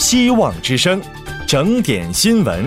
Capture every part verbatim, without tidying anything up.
希望之声，整点新闻。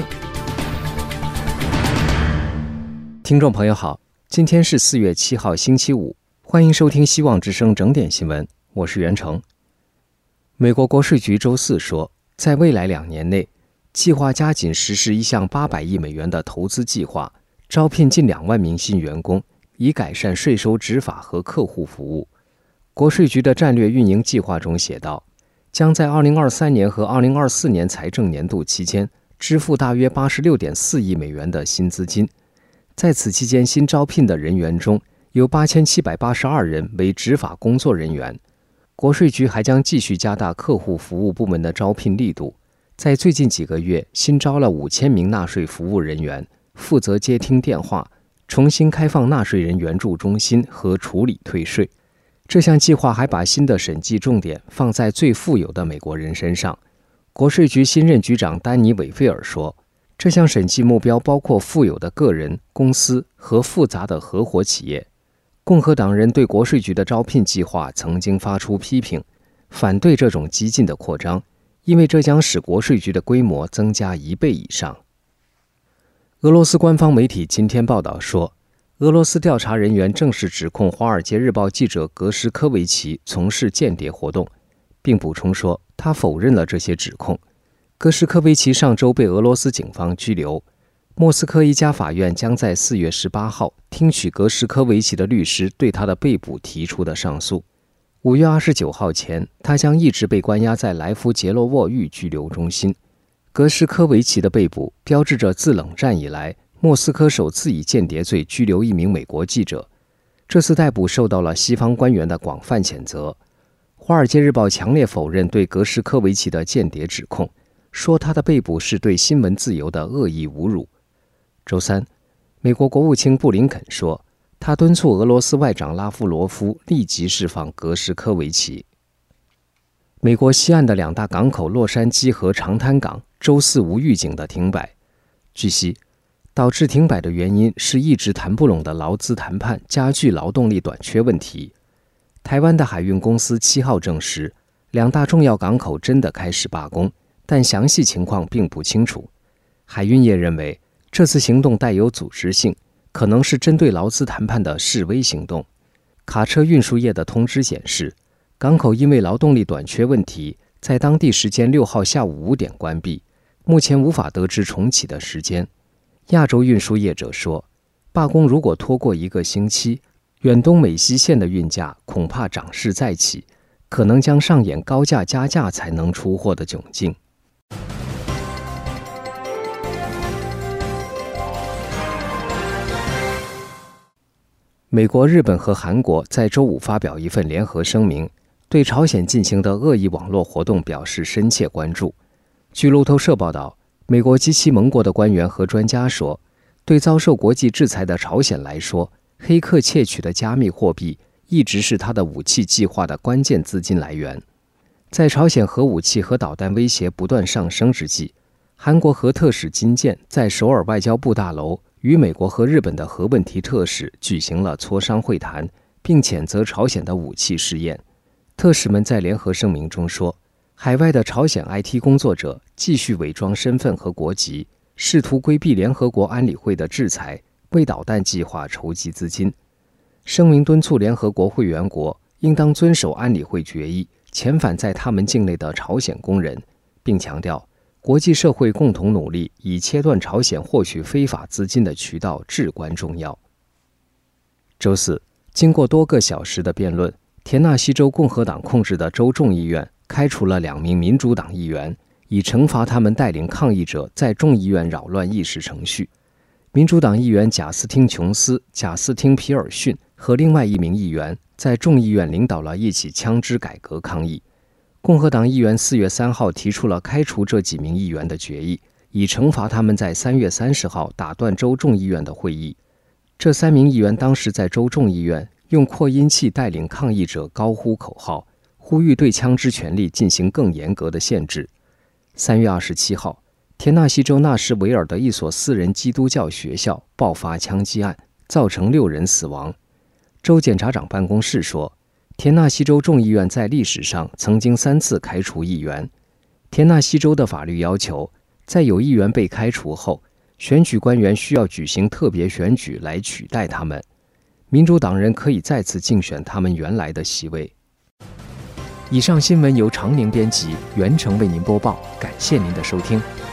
听众朋友好，今天是四月七号星期五，欢迎收听希望之声整点新闻，我是袁成。美国国税局周四说，在未来两年内，计划加紧实施一项八百亿美元的投资计划，招聘近两万名新员工，以改善税收执法和客户服务。国税局的战略运营计划中写道，将在二零二三年和二零二四年财政年度期间支付大约八十六点四亿美元的新资金。在此期间新招聘的人员中，有八千七百八十二人为执法工作人员。国税局还将继续加大客户服务部门的招聘力度，在最近几个月新招了五千名纳税服务人员，负责接听电话，重新开放纳税人援助中心和处理退税。这项计划还把新的审计重点放在最富有的美国人身上。国税局新任局长丹尼·韦菲尔说，这项审计目标包括富有的个人、公司和复杂的合伙企业。共和党人对国税局的招聘计划曾经发出批评，反对这种激进的扩张，因为这将使国税局的规模增加一倍以上。俄罗斯官方媒体今天报道说，俄罗斯调查人员正式指控《华尔街日报》记者格什科维奇从事间谍活动，并补充说他否认了这些指控。格什科维奇上周被俄罗斯警方拘留，莫斯科一家法院将在四月十八号听取格什科维奇的律师对他的被捕提出的上诉。五月二十九号前，他将一直被关押在莱夫杰洛沃狱拘留中心。格什科维奇的被捕标志着自冷战以来莫斯科首次以间谍罪拘留一名美国记者。这次逮捕受到了西方官员的广泛谴责。《华尔街日报》强烈否认对格什科维奇的间谍指控，说他的被捕是对新闻自由的恶意侮辱。周三，美国国务卿布林肯说，他敦促俄罗斯外长拉夫罗夫立即释放格什科维奇。美国西岸的两大港口洛杉矶和长滩港周四无预警的停摆。据悉，导致停摆的原因是一直谈不拢的劳资谈判加剧劳动力短缺问题。台湾的海运公司七号证实，两大重要港口真的开始罢工，但详细情况并不清楚。海运业认为，这次行动带有组织性，可能是针对劳资谈判的示威行动。卡车运输业的通知显示，港口因为劳动力短缺问题，在当地时间六号下午五点关闭，目前无法得知重启的时间。亚洲运输业者说，罢工如果拖过一个星期，远东美西线的运价恐怕涨势再起，可能将上演高价加价才能出货的窘境。美国、日本和韩国在周五发表一份联合声明，对朝鲜进行的恶意网络活动表示深切关注。据路透社报道，美国及其盟国的官员和专家说，对遭受国际制裁的朝鲜来说，黑客窃取的加密货币一直是他的武器计划的关键资金来源。在朝鲜核武器和导弹威胁不断上升之际，韩国核特使金健在首尔外交部大楼与美国和日本的核问题特使举行了磋商会谈，并谴责朝鲜的武器试验。特使们在联合声明中说，海外的朝鲜 I T 工作者继续伪装身份和国籍，试图规避联合国安理会的制裁，为导弹计划筹集资金。声明敦促联合国会员国应当遵守安理会决议，遣返在他们境内的朝鲜工人，并强调国际社会共同努力以切断朝鲜获取非法资金的渠道至关重要。周四，经过多个小时的辩论，田纳西州共和党控制的州众议院开除了两名民主党议员，以惩罚他们带领抗议者在众议院扰乱议事程序。民主党议员贾斯汀·琼斯、贾斯汀·皮尔逊和另外一名议员在众议院领导了一起枪支改革抗议。共和党议员四月三号提出了开除这几名议员的决议，以惩罚他们在三月三十号打断州众议院的会议。这三名议员当时在州众议院用扩音器带领抗议者高呼口号，呼吁对枪支权利进行更严格的限制。三月二十七号，田纳西州纳什维尔的一所私人基督教学校爆发枪击案，造成六人死亡。州检察长办公室说，田纳西州众议院在历史上曾经三次开除议员。 田纳西州的法律要求，在有议员被开除后，选举官员需要举行特别选举来取代他们。民主党人可以再次竞选他们原来的席位。以上新闻由常宁编辑，袁成为您播报，感谢您的收听。